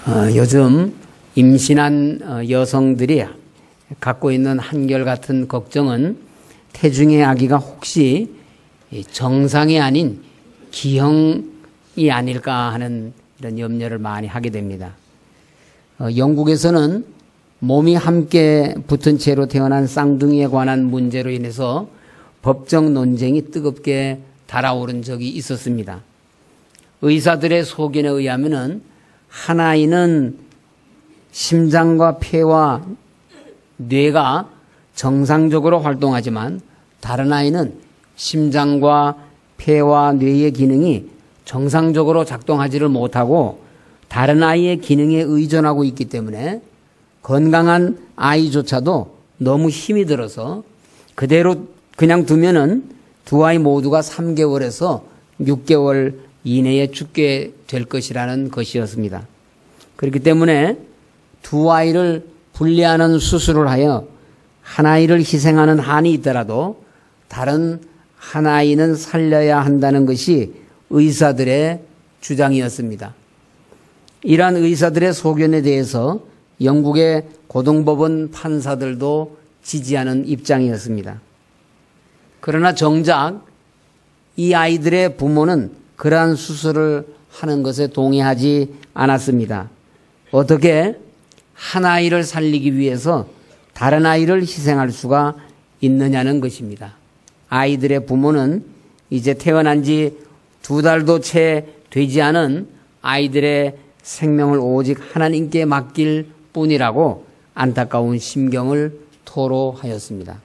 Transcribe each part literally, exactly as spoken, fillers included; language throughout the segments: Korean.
어, 요즘 임신한 여성들이 갖고 있는 한결같은 걱정은 태중의 아기가 혹시 정상이 아닌 기형이 아닐까 하는 이런 염려를 많이 하게 됩니다. 어, 영국에서는 몸이 함께 붙은 채로 태어난 쌍둥이에 관한 문제로 인해서 법적 논쟁이 뜨겁게 달아오른 적이 있었습니다. 의사들의 소견에 의하면은 한 아이는 심장과 폐와 뇌가 정상적으로 활동하지만 다른 아이는 심장과 폐와 뇌의 기능이 정상적으로 작동하지를 못하고 다른 아이의 기능에 의존하고 있기 때문에 건강한 아이조차도 너무 힘이 들어서 그대로 그냥 두면은 두 아이 모두가 삼 개월에서 육 개월 이내에 죽게 될 것이라는 것이었습니다. 그렇기 때문에 두 아이를 분리하는 수술을 하여 한 아이를 희생하는 한이 있더라도 다른 한 아이는 살려야 한다는 것이 의사들의 주장이었습니다. 이러한 의사들의 소견에 대해서 영국의 고등법원 판사들도 지지하는 입장이었습니다. 그러나 정작 이 아이들의 부모는 그러한 수술을 하는 것에 동의하지 않았습니다. 어떻게 한 아이를 살리기 위해서 다른 아이를 희생할 수가 있느냐는 것입니다. 아이들의 부모는 이제 태어난 지 두 달도 채 되지 않은 아이들의 생명을 오직 하나님께 맡길 뿐이라고 안타까운 심경을 토로하였습니다.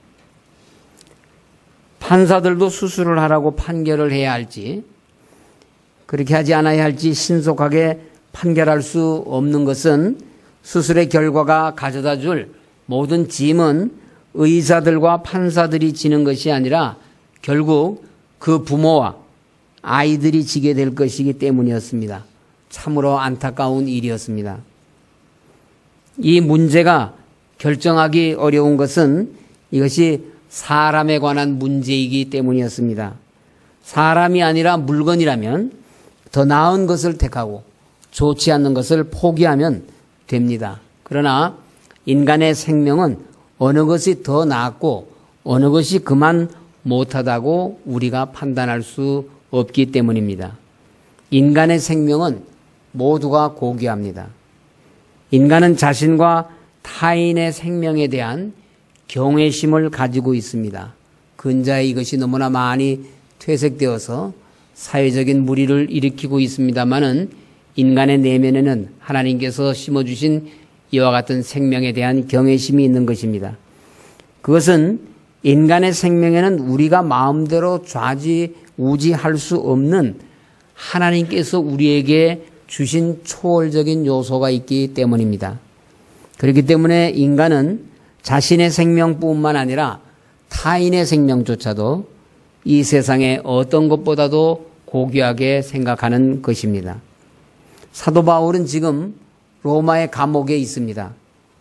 판사들도 수술을 하라고 판결을 해야 할지 그렇게 하지 않아야 할지 신속하게 판결할 수 없는 것은 수술의 결과가 가져다 줄 모든 짐은 의사들과 판사들이 지는 것이 아니라 결국 그 부모와 아이들이 지게 될 것이기 때문이었습니다. 참으로 안타까운 일이었습니다. 이 문제가 결정하기 어려운 것은 이것이 사람에 관한 문제이기 때문이었습니다. 사람이 아니라 물건이라면 더 나은 것을 택하고 좋지 않는 것을 포기하면 됩니다. 그러나 인간의 생명은 어느 것이 더 나았고 어느 것이 그만 못하다고 우리가 판단할 수 없기 때문입니다. 인간의 생명은 모두가 고귀합니다. 인간은 자신과 타인의 생명에 대한 경외심을 가지고 있습니다. 근자에 이것이 너무나 많이 퇴색되어서 사회적인 물의를 일으키고 있습니다마는 인간의 내면에는 하나님께서 심어주신 이와 같은 생명에 대한 경외심이 있는 것입니다. 그것은 인간의 생명에는 우리가 마음대로 좌지우지할 수 없는 하나님께서 우리에게 주신 초월적인 요소가 있기 때문입니다. 그렇기 때문에 인간은 자신의 생명뿐만 아니라 타인의 생명조차도 이 세상의 어떤 것보다도 고귀하게 생각하는 것입니다. 사도 바울은 지금 로마의 감옥에 있습니다.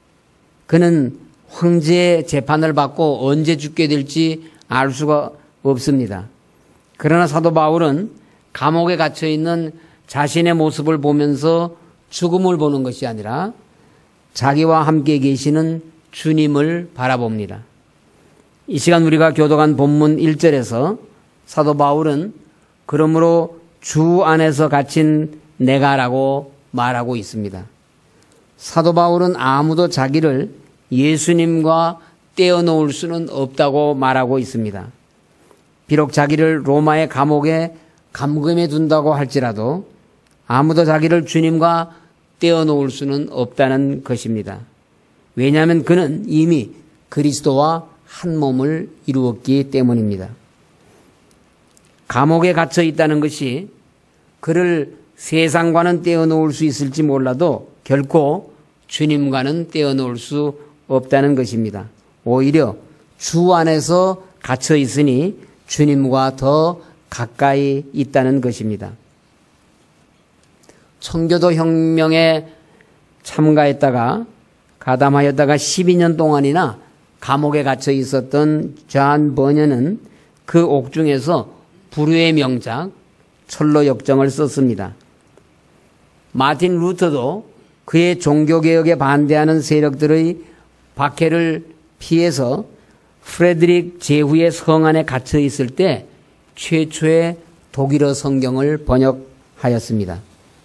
그는 황제의 재판을 받고 언제 죽게 될지 알 수가 없습니다. 그러나 사도 바울은 감옥에 갇혀 있는 자신의 모습을 보면서 죽음을 보는 것이 아니라 자기와 함께 계시는 주님을 바라봅니다. 이 시간 우리가 교독한 본문 일 절에서 사도 바울은 그러므로 주 안에서 갇힌 내가라고 말하고 있습니다. 사도 바울은 아무도 자기를 예수님과 떼어놓을 수는 없다고 말하고 있습니다. 비록 자기를 로마의 감옥에 감금해 둔다고 할지라도 아무도 자기를 주님과 떼어놓을 수는 없다는 것입니다. 왜냐하면 그는 이미 그리스도와 한 몸을 이루었기 때문입니다. 감옥에 갇혀 있다는 것이 그를 세상과는 떼어놓을 수 있을지 몰라도 결코 주님과는 떼어놓을 수 없다는 것입니다. 오히려 주 안에서 갇혀 있으니 주님과 더 가까이 있다는 것입니다. 청교도 혁명에 참가했다가 가담하였다가 십이 년 동안이나 감옥에 갇혀 있었던 존 버녀는 그 옥중에서 불후의 명작 철로 역정을 썼습니다. 마틴 루터도 그의 종교개혁에 반대하는 세력들의 박해를 피해서 프레드릭 제후의 성 안에 갇혀 있을 때 최초의 독일어 성경을 번역하였습니다.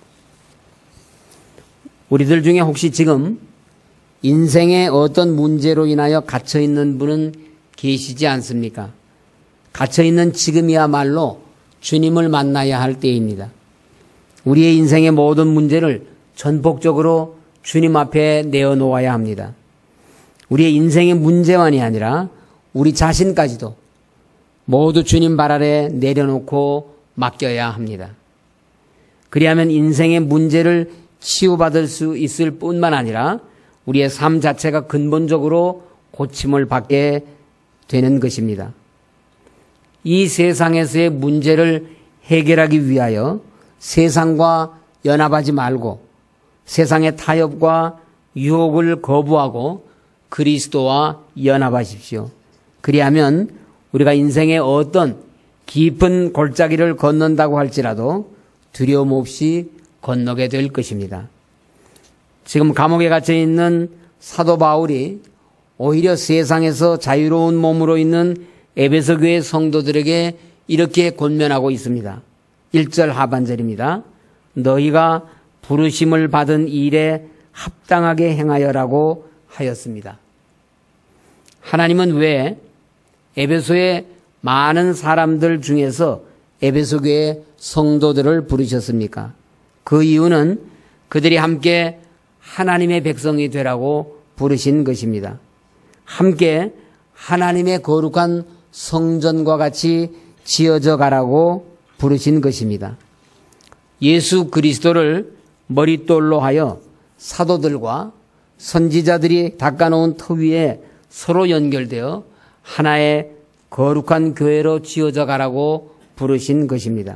우리들 중에 혹시 지금 인생의 어떤 문제로 인하여 갇혀 있는 분은 계시지 않습니까? 갇혀 있는 지금이야말로 주님을 만나야 할 때입니다. 우리의 인생의 모든 문제를 전폭적으로 주님 앞에 내어놓아야 합니다. 우리의 인생의 문제만이 아니라 우리 자신까지도 모두 주님 발 아래 내려놓고 맡겨야 합니다. 그리하면 인생의 문제를 치유받을 수 있을 뿐만 아니라 우리의 삶 자체가 근본적으로 고침을 받게 되는 것입니다. 이 세상에서의 문제를 해결하기 위하여 세상과 연합하지 말고 세상의 타협과 유혹을 거부하고 그리스도와 연합하십시오. 그리하면 우리가 인생의 어떤 깊은 골짜기를 건넌다고 할지라도 두려움 없이 건너게 될 것입니다. 지금 감옥에 갇혀 있는 사도 바울이 오히려 세상에서 자유로운 몸으로 있는 에베소 교회 성도들에게 이렇게 권면하고 있습니다. 일 절 하반절입니다. 너희가 부르심을 받은 일에 합당하게 행하여라고 하였습니다. 하나님은 왜 에베소의 많은 사람들 중에서 에베소 교회 성도들을 부르셨습니까? 그 이유는 그들이 함께 하나님의 백성이 되라고 부르신 것입니다. 함께 하나님의 거룩한 성전과 같이 지어져 가라고 부르신 것입니다. 예수 그리스도를 머릿돌로 하여 사도들과 선지자들이 닦아놓은 터 위에 서로 연결되어 하나의 거룩한 교회로 지어져 가라고 부르신 것입니다.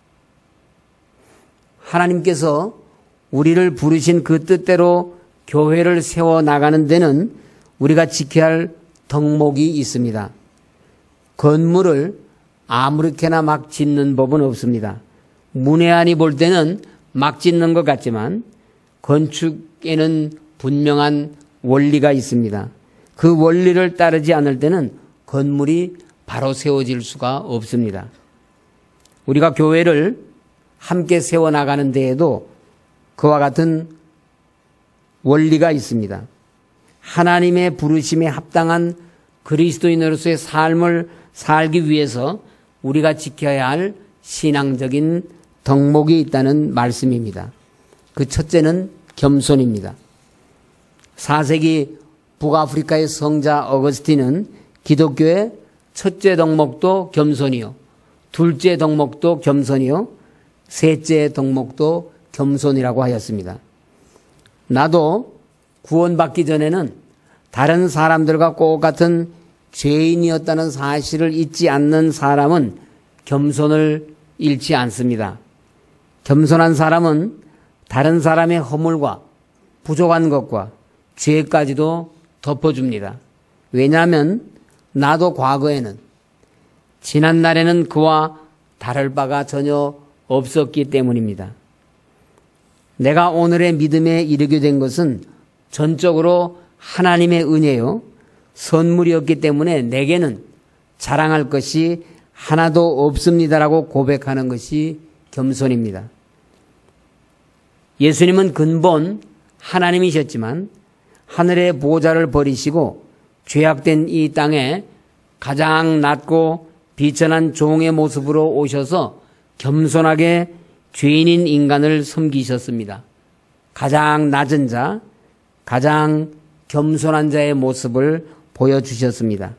하나님께서 우리를 부르신 그 뜻대로 교회를 세워나가는 데는 우리가 지켜야 할 덕목이 있습니다. 건물을 아무렇게나 막 짓는 법은 없습니다. 문외한이 볼 때는 막 짓는 것 같지만 건축에는 분명한 원리가 있습니다. 그 원리를 따르지 않을 때는 건물이 바로 세워질 수가 없습니다. 우리가 교회를 함께 세워나가는 데에도 그와 같은 원리가 있습니다. 하나님의 부르심에 합당한 그리스도인으로서의 삶을 살기 위해서 우리가 지켜야 할 신앙적인 덕목이 있다는 말씀입니다. 그 첫째는 겸손입니다. 사 세기 북아프리카의 성자 어거스틴은 기독교의 첫째 덕목도 겸손이요, 둘째 덕목도 겸손이요, 셋째 덕목도 겸손이라고 하였습니다. 나도 구원받기 전에는 다른 사람들과 똑같은 죄인이었다는 사실을 잊지 않는 사람은 겸손을 잃지 않습니다. 겸손한 사람은 다른 사람의 허물과 부족한 것과 죄까지도 덮어줍니다. 왜냐하면 나도 과거에는 지난날에는 그와 다를 바가 전혀 없었기 때문입니다. 내가 오늘의 믿음에 이르게 된 것은 전적으로 하나님의 은혜요, 선물이었기 때문에 내게는 자랑할 것이 하나도 없습니다라고 고백하는 것이 겸손입니다. 예수님은 근본 하나님이셨지만 하늘의 보좌를 버리시고 죄악된 이 땅에 가장 낮고 비천한 종의 모습으로 오셔서 겸손하게 죄인인 인간을 섬기셨습니다. 가장 낮은 자, 가장 겸손한 자의 모습을 보여주셨습니다.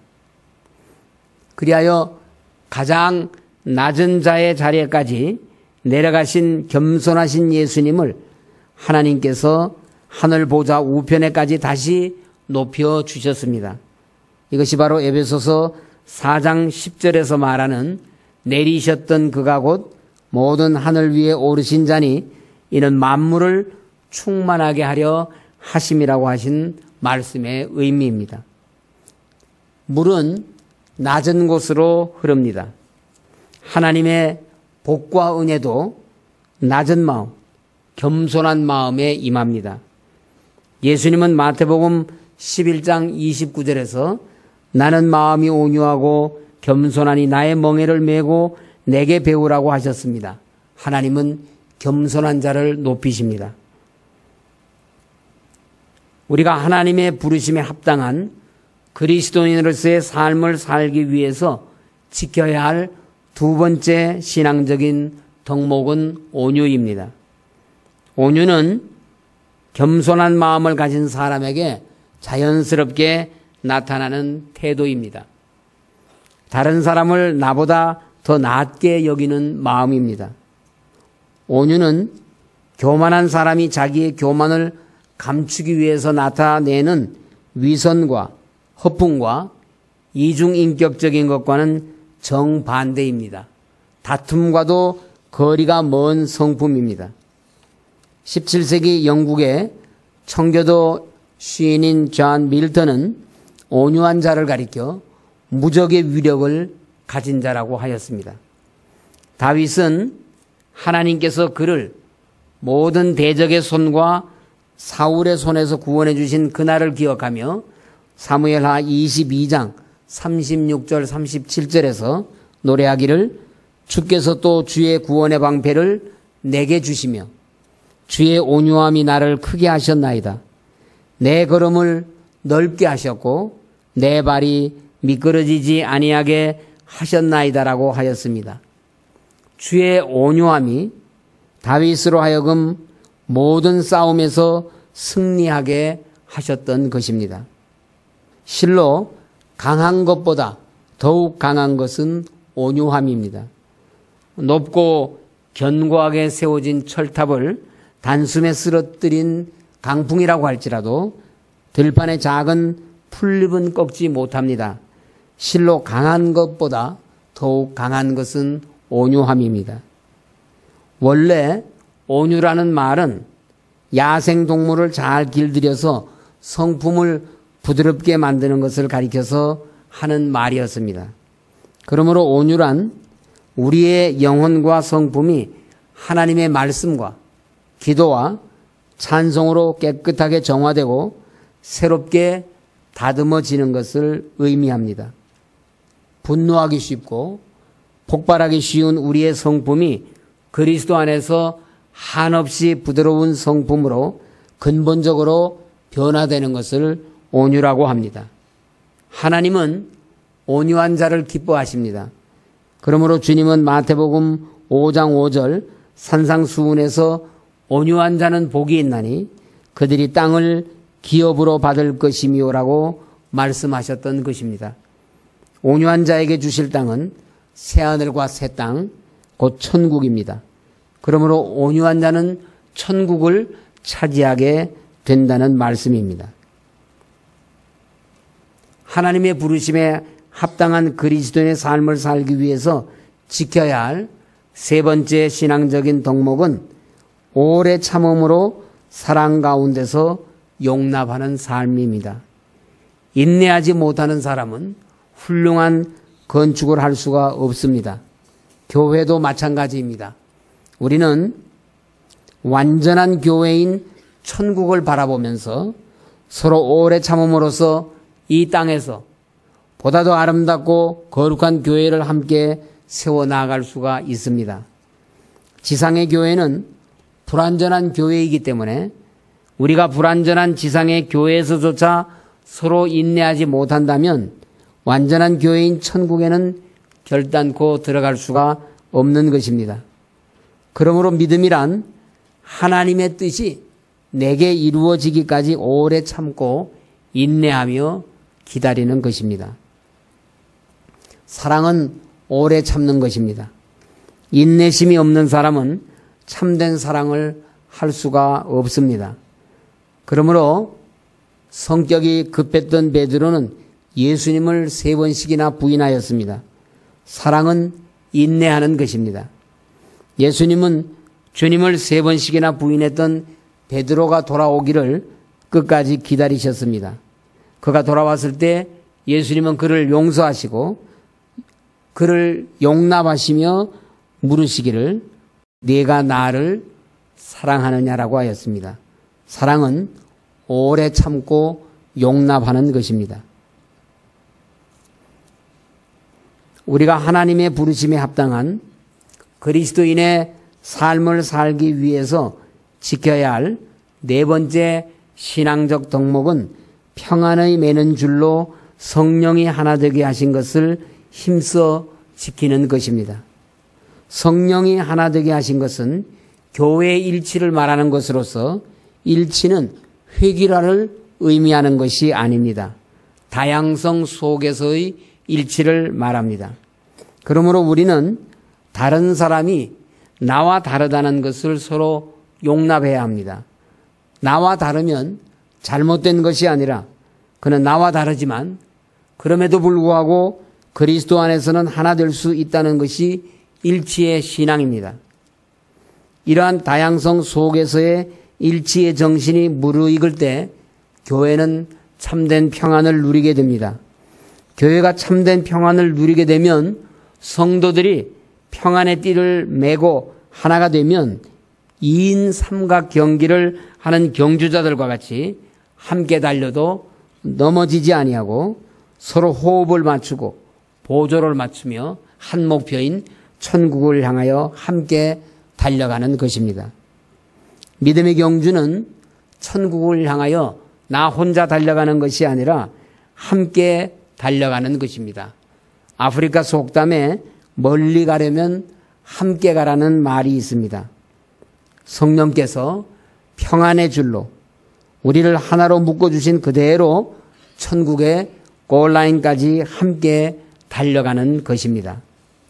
그리하여 가장 낮은 자의 자리에까지 내려가신 겸손하신 예수님을 하나님께서 하늘 보좌 우편에까지 다시 높여주셨습니다. 이것이 바로 에베소서 사 장 십 절에서 말하는 내리셨던 그가 곧 모든 하늘 위에 오르신 자니 이는 만물을 충만하게 하려 하심이라고 하신 말씀의 의미입니다. 물은 낮은 곳으로 흐릅니다. 하나님의 복과 은혜도 낮은 마음, 겸손한 마음에 임합니다. 예수님은 마태복음 십일 장 이십구 절에서 나는 마음이 온유하고 겸손하니 나의 멍에를 메고 내게 배우라고 하셨습니다. 하나님은 겸손한 자를 높이십니다. 우리가 하나님의 부르심에 합당한 그리스도인으로서의 삶을 살기 위해서 지켜야 할 두 번째 신앙적인 덕목은 온유입니다. 온유는 겸손한 마음을 가진 사람에게 자연스럽게 나타나는 태도입니다. 다른 사람을 나보다 더 낮게 여기는 마음입니다. 온유는 교만한 사람이 자기의 교만을 감추기 위해서 나타내는 위선과 허풍과 이중인격적인 것과는 정반대입니다. 다툼과도 거리가 먼 성품입니다. 십칠 세기 영국의 청교도 시인인 존 밀턴은 온유한 자를 가리켜 무적의 위력을 가진 자라고 하였습니다. 다윗은 하나님께서 그를 모든 대적의 손과 사울의 손에서 구원해 주신 그날을 기억하며 사무엘하 이십이 장 삼십육 절 삼십칠 절에서 노래하기를 주께서 또 주의 구원의 방패를 내게 주시며 주의 온유함이 나를 크게 하셨나이다. 내 걸음을 넓게 하셨고 내 발이 미끄러지지 아니하게 하셨나이다라고 하였습니다. 주의 온유함이 다윗으로 하여금 모든 싸움에서 승리하게 하셨던 것입니다. 실로 강한 것보다 더욱 강한 것은 온유함입니다. 높고 견고하게 세워진 철탑을 단숨에 쓰러뜨린 강풍이라고 할지라도 들판의 작은 풀잎은 꺾지 못합니다. 실로 강한 것보다 더욱 강한 것은 온유함입니다. 원래 온유라는 말은 야생동물을 잘 길들여서 성품을 부드럽게 만드는 것을 가리켜서 하는 말이었습니다. 그러므로 온유란 우리의 영혼과 성품이 하나님의 말씀과 기도와 찬송으로 깨끗하게 정화되고 새롭게 다듬어지는 것을 의미합니다. 분노하기 쉽고 폭발하기 쉬운 우리의 성품이 그리스도 안에서 한없이 부드러운 성품으로 근본적으로 변화되는 것을 온유라고 합니다. 하나님은 온유한 자를 기뻐하십니다. 그러므로 주님은 마태복음 오 장 오 절 산상수훈에서 온유한 자는 복이 있나니 그들이 땅을 기업으로 받을 것이미요라고 말씀하셨던 것입니다. 온유한 자에게 주실 땅은 새하늘과 새 땅, 곧 천국입니다. 그러므로 온유한 자는 천국을 차지하게 된다는 말씀입니다. 하나님의 부르심에 합당한 그리스도인의 삶을 살기 위해서 지켜야 할 세 번째 신앙적인 덕목은 오래 참음으로 사랑 가운데서 용납하는 삶입니다. 인내하지 못하는 사람은 훌륭한 건축을 할 수가 없습니다. 교회도 마찬가지입니다. 우리는 완전한 교회인 천국을 바라보면서 서로 오래 참음으로써 이 땅에서 보다 더 아름답고 거룩한 교회를 함께 세워나갈 수가 있습니다. 지상의 교회는 불완전한 교회이기 때문에 우리가 불완전한 지상의 교회에서조차 서로 인내하지 못한다면 완전한 교회인 천국에는 결단코 들어갈 수가 없는 것입니다. 그러므로 믿음이란 하나님의 뜻이 내게 이루어지기까지 오래 참고 인내하며 기다리는 것입니다. 사랑은 오래 참는 것입니다. 인내심이 없는 사람은 참된 사랑을 할 수가 없습니다. 그러므로 성격이 급했던 베드로는 예수님을 세 번씩이나 부인하였습니다. 사랑은 인내하는 것입니다. 예수님은 주님을 세 번씩이나 부인했던 베드로가 돌아오기를 끝까지 기다리셨습니다. 그가 돌아왔을 때 예수님은 그를 용서하시고 그를 용납하시며 물으시기를 네가 나를 사랑하느냐라고 하였습니다. 사랑은 오래 참고 용납하는 것입니다. 우리가 하나님의 부르심에 합당한 그리스도인의 삶을 살기 위해서 지켜야 할 네 번째 신앙적 덕목은 평안의 매는 줄로 성령이 하나 되게 하신 것을 힘써 지키는 것입니다. 성령이 하나 되게 하신 것은 교회의 일치를 말하는 것으로서 일치는 획일화를 의미하는 것이 아닙니다. 다양성 속에서의 일치를 말합니다. 그러므로 우리는 다른 사람이 나와 다르다는 것을 서로 용납해야 합니다. 나와 다르면 잘못된 것이 아니라 그는 나와 다르지만 그럼에도 불구하고 그리스도 안에서는 하나 될 수 있다는 것이 일치의 신앙입니다. 이러한 다양성 속에서의 일치의 정신이 무르익을 때 교회는 참된 평안을 누리게 됩니다. 교회가 참된 평안을 누리게 되면 성도들이 평안의 띠를 메고 하나가 되면 이인 삼각 경기를 하는 경주자들과 같이 함께 달려도 넘어지지 아니하고 서로 호흡을 맞추고 보조를 맞추며 한 목표인 천국을 향하여 함께 달려가는 것입니다. 믿음의 경주는 천국을 향하여 나 혼자 달려가는 것이 아니라 함께 달려가는 것입니다. 아프리카 속담에 멀리 가려면 함께 가라는 말이 있습니다. 성령께서 평안의 줄로 우리를 하나로 묶어주신 그대로 천국의 골라인까지 함께 달려가는 것입니다.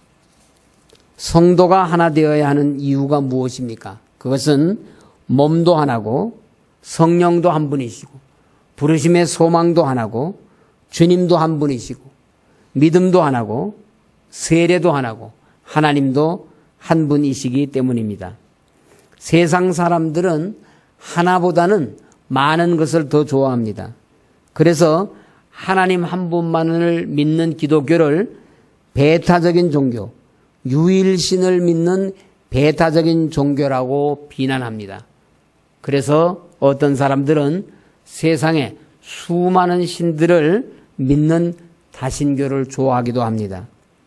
성도가 하나 되어야 하는 이유가 무엇입니까? 그것은 몸도 하나고 성령도 한 분이시고 부르심의 소망도 하나고 주님도 한 분이시고 믿음도 하나고 세례도 하나고 하나님도 한 분이시기 때문입니다. 세상 사람들은 하나보다는 많은 것을 더 좋아합니다. 그래서 하나님 한 분만을 믿는 기독교를 배타적인 종교, 유일신을 믿는 배타적인 종교라고 비난합니다. 그래서 어떤 사람들은 세상에 수많은 신들을 믿는 다신교를 좋아하기도 합니다.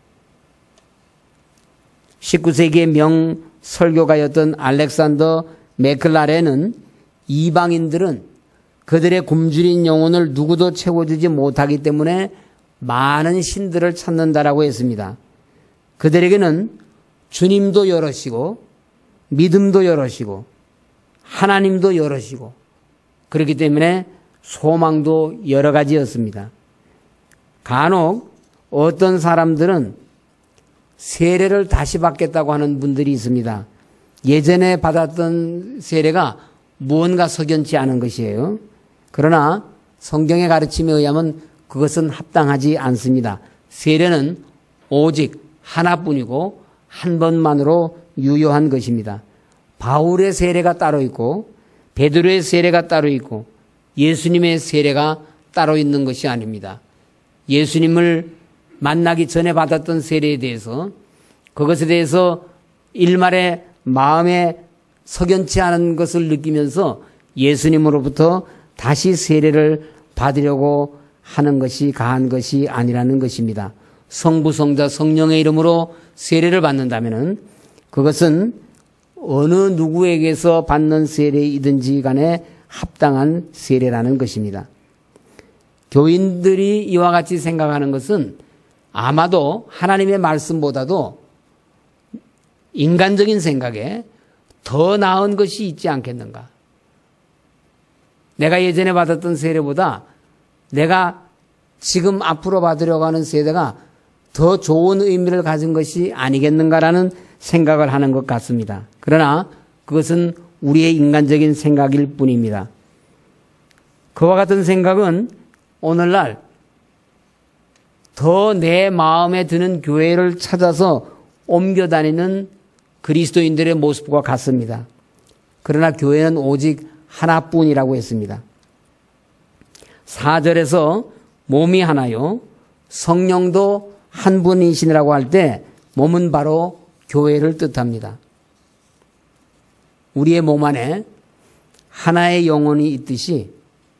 십구 세기의 명 설교가였던 알렉산더 맥클라렌은 이방인들은 그들의 굶주린 영혼을 누구도 채워주지 못하기 때문에 많은 신들을 찾는다라고 했습니다. 그들에게는 주님도 여럿이고 믿음도 여럿이고 하나님도 여럿이고 그렇기 때문에 소망도 여러 가지였습니다. 간혹 어떤 사람들은 세례를 다시 받겠다고 하는 분들이 있습니다. 예전에 받았던 세례가 무언가 석연치 않은 것이에요. 그러나 성경의 가르침에 의하면 그것은 합당하지 않습니다. 세례는 오직 하나뿐이고 한 번만으로 유효한 것입니다. 바울의 세례가 따로 있고 베드로의 세례가 따로 있고 예수님의 세례가 따로 있는 것이 아닙니다. 예수님을 만나기 전에 받았던 세례에 대해서 그것에 대해서 일말의 마음에 석연치 않은 것을 느끼면서 예수님으로부터 다시 세례를 받으려고 하는 것이 가한 것이 아니라는 것입니다. 성부, 성자, 성령의 이름으로 세례를 받는다면 그것은 어느 누구에게서 받는 세례이든지 간에 합당한 세례라는 것입니다. 교인들이 이와 같이 생각하는 것은 아마도 하나님의 말씀보다도 인간적인 생각에 더 나은 것이 있지 않겠는가. 내가 예전에 받았던 세례보다 내가 지금 앞으로 받으려고 하는 세례가 더 좋은 의미를 가진 것이 아니겠는가라는 생각을 하는 것 같습니다. 그러나 그것은 우리의 인간적인 생각일 뿐입니다. 그와 같은 생각은 오늘날 더 내 마음에 드는 교회를 찾아서 옮겨 다니는 그리스도인들의 모습과 같습니다. 그러나 교회는 오직 하나뿐이라고 했습니다. 사 절에서 몸이 하나요 성령도 한 분이시라고 할 때 몸은 바로 교회를 뜻합니다. 우리의 몸 안에 하나의 영혼이 있듯이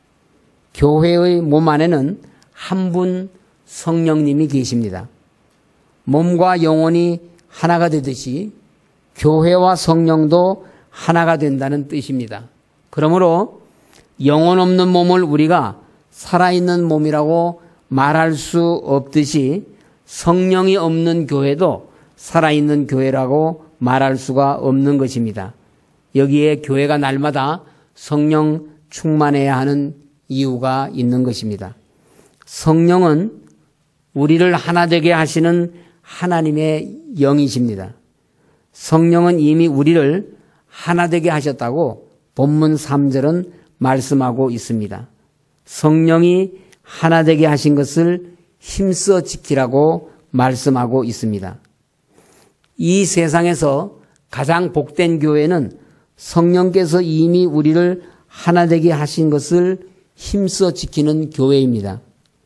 교회의 몸 안에는 한 분 성령님이 계십니다. 몸과 영혼이 하나가 되듯이 교회와 성령도 하나가 된다는 뜻입니다. 그러므로 영혼 없는 몸을 우리가 살아있는 몸이라고 말할 수 없듯이 성령이 없는 교회도 살아있는 교회라고 말할 수가 없는 것입니다. 여기에 교회가 날마다 성령 충만해야 하는 이유가 있는 것입니다. 성령은 우리를 하나 되게 하시는 하나님의 영이십니다. 성령은 이미 우리를 하나 되게 하셨다고 본문 삼 절은 말씀하고 있습니다. 성령이 하나 되게 하신 것을 힘써 지키라고 말씀하고 있습니다. 이 세상에서 가장 복된 교회는 성령께서 이미 우리를 하나 되게 하신 것을 힘써 지키는 교회입니다.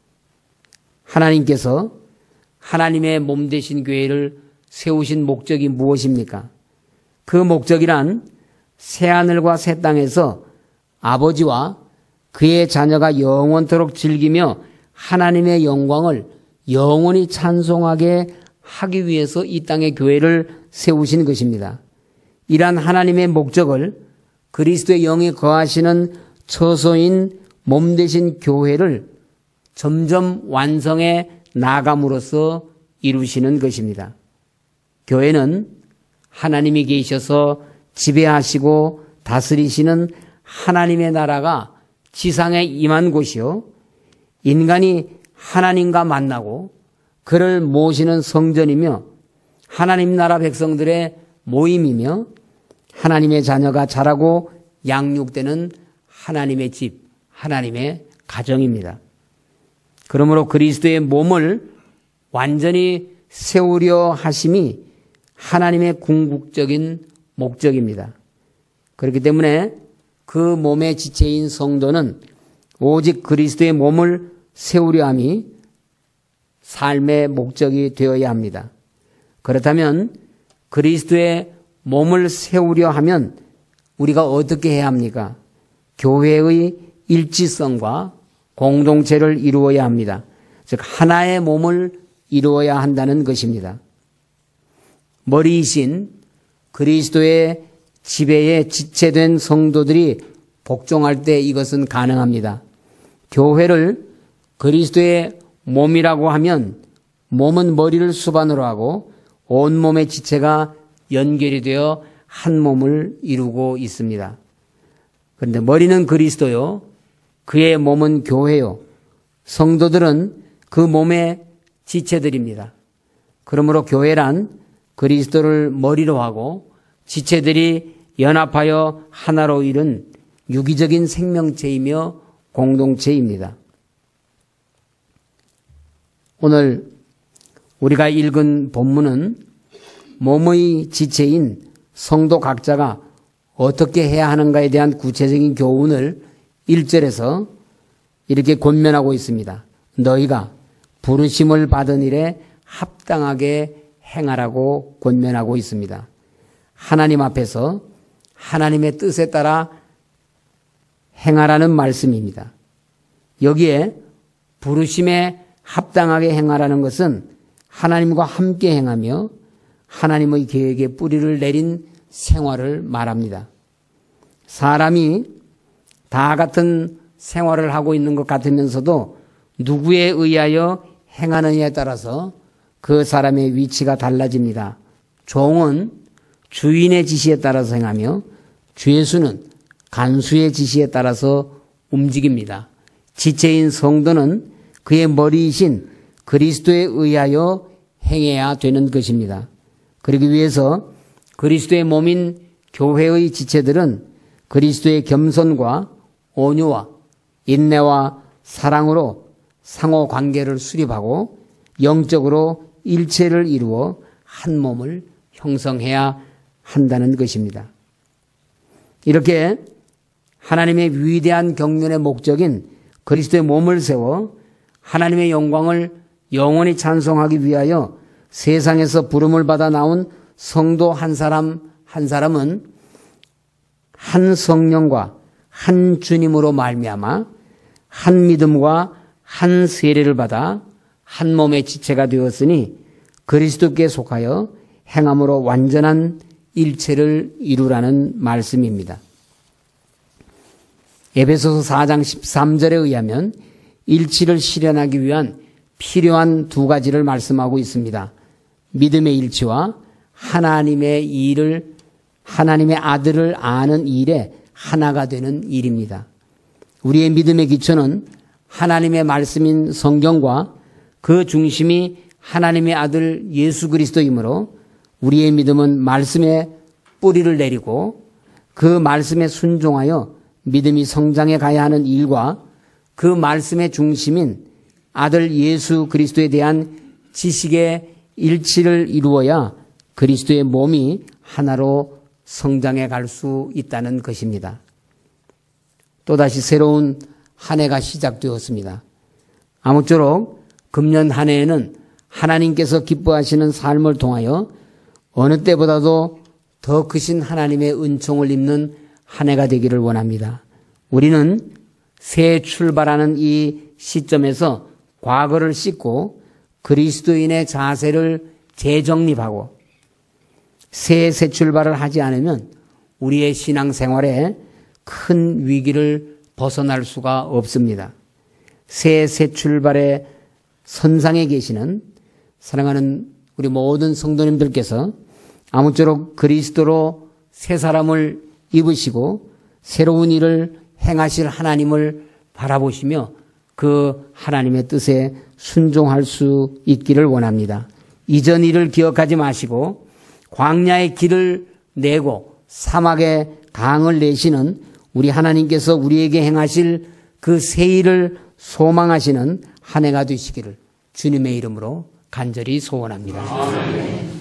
하나님께서 하나님의 몸 되신 교회를 세우신 목적이 무엇입니까? 그 목적이란 새하늘과 새 땅에서 아버지와 그의 자녀가 영원토록 즐기며 하나님의 영광을 영원히 찬송하게 하기 위해서 이 땅에 교회를 세우신 것입니다. 이러한 하나님의 목적을 그리스도의 영이 거하시는 처소인 몸 되신 교회를 점점 완성해 나감으로써 이루시는 것입니다. 교회는 하나님이 계셔서 지배하시고 다스리시는 하나님의 나라가 지상에 임한 곳이요, 인간이 하나님과 만나고 그를 모시는 성전이며 하나님 나라 백성들의 모임이며 하나님의 자녀가 자라고 양육되는 하나님의 집, 하나님의 가정입니다. 그러므로 그리스도의 몸을 완전히 세우려 하심이 하나님의 궁극적인 목적입니다. 그렇기 때문에 그 몸의 지체인 성도는 오직 그리스도의 몸을 세우려 함이 삶의 목적이 되어야 합니다. 그렇다면 그리스도의 몸을 세우려 하면 우리가 어떻게 해야 합니까? 교회의 일치성과 공동체를 이루어야 합니다. 즉 하나의 몸을 이루어야 한다는 것입니다. 머리이신 그리스도의 지배에 지체된 성도들이 복종할 때 이것은 가능합니다. 교회를 그리스도의 몸이라고 하면 몸은 머리를 수반으로 하고 온몸의 지체가 연결이 되어 한 몸을 이루고 있습니다. 그런데 머리는 그리스도요, 그의 몸은 교회요, 성도들은 그 몸의 지체들입니다. 그러므로 교회란 그리스도를 머리로 하고 지체들이 연합하여 하나로 이룬 유기적인 생명체이며 공동체입니다. 오늘 우리가 읽은 본문은 몸의 지체인 성도 각자가 어떻게 해야 하는가에 대한 구체적인 교훈을 일 절에서 이렇게 권면하고 있습니다. 너희가 부르심을 받은 일에 합당하게 행하라고 권면하고 있습니다. 하나님 앞에서 하나님의 뜻에 따라 행하라는 말씀입니다. 여기에 부르심에 합당하게 행하라는 것은 하나님과 함께 행하며 하나님의 계획에 뿌리를 내린 생활을 말합니다. 사람이 다 같은 생활을 하고 있는 것 같으면서도 누구에 의하여 행하느냐에 따라서 그 사람의 위치가 달라집니다. 종은 주인의 지시에 따라서 행하며 죄수는 간수의 지시에 따라서 움직입니다. 지체인 성도는 그의 머리이신 그리스도에 의하여 행해야 되는 것입니다. 그러기 위해서 그리스도의 몸인 교회의 지체들은 그리스도의 겸손과 온유와 인내와 사랑으로 상호 관계를 수립하고 영적으로 일체를 이루어 한 몸을 형성해야 한다는 것입니다. 이렇게 하나님의 위대한 경륜의 목적인 그리스도의 몸을 세워 하나님의 영광을 영원히 찬송하기 위하여 세상에서 부름을 받아 나온 성도 한 사람 한 사람은 한 성령과 한 주님으로 말미암아 한 믿음과 한 세례를 받아 한 몸의 지체가 되었으니 그리스도께 속하여 행함으로 완전한 일체를 이루라는 말씀입니다. 에베소서 사 장 십삼 절에 의하면 일치를 실현하기 위한 필요한 두 가지를 말씀하고 있습니다. 믿음의 일치와 하나님의 일을, 하나님의 아들을 아는 일에 하나가 되는 일입니다. 우리의 믿음의 기초는 하나님의 말씀인 성경과 그 중심이 하나님의 아들 예수 그리스도이므로 우리의 믿음은 말씀에 뿌리를 내리고 그 말씀에 순종하여 믿음이 성장해 가야 하는 일과 그 말씀의 중심인 아들 예수 그리스도에 대한 지식의 일치를 이루어야 그리스도의 몸이 하나로 성장해 갈 수 있다는 것입니다. 또다시 새로운 한 해가 시작되었습니다. 아무쪼록 금년 한 해에는 하나님께서 기뻐하시는 삶을 통하여 어느 때보다도 더 크신 하나님의 은총을 입는 한 해가 되기를 원합니다. 우리는 새 출발하는 이 시점에서 과거를 씻고 그리스도인의 자세를 재정립하고 새 새 출발을 하지 않으면 우리의 신앙생활에 큰 위기를 벗어날 수가 없습니다. 새 새 출발의 선상에 계시는 사랑하는 우리 모든 성도님들께서 아무쪼록 그리스도로 새 사람을 입으시고 새로운 일을 행하실 하나님을 바라보시며 그 하나님의 뜻에 순종할 수 있기를 원합니다. 이전 일을 기억하지 마시고 광야의 길을 내고 사막의 강을 내시는 우리 하나님께서 우리에게 행하실 그 새 일을 소망하시는 한 해가 되시기를 주님의 이름으로 간절히 소원합니다. 아멘.